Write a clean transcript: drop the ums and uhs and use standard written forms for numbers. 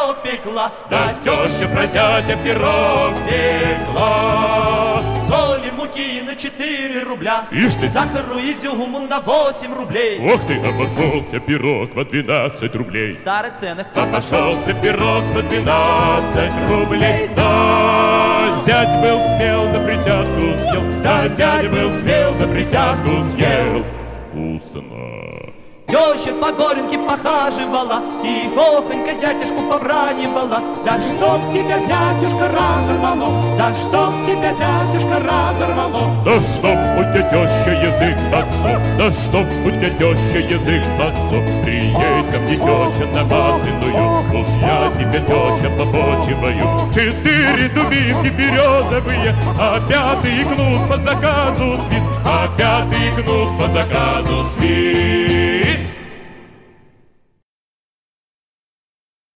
пирог пекла, да теща про зятя пирог пекла. Соли, муки на 4 рубля, Ишь ты! сахару, изюму на 8 рублей. Ох ты, обошелся пирог во 12 рублей. В старых ценах Обошелся пирог во 12 рублей. Да, зять был смел, за присядку съел. Да, зять был смел, за присядку съел. Вкусно. Теща по горенке похаживала, тихохонько зятюшку побранивала. Да чтоб тебя, зятюшка, разорвало, да чтоб тебя, зятюшка, разорвало. Да чтоб у тебя теща язык отцов, да чтоб у тебя теща язык отцов. Приедь ко мне, теща, на масляную, уж я тебе, теща, побочиваю. 4 дубинки березовые, а 5-й кнут по заказу свит, а 5-й кнут по заказу свит.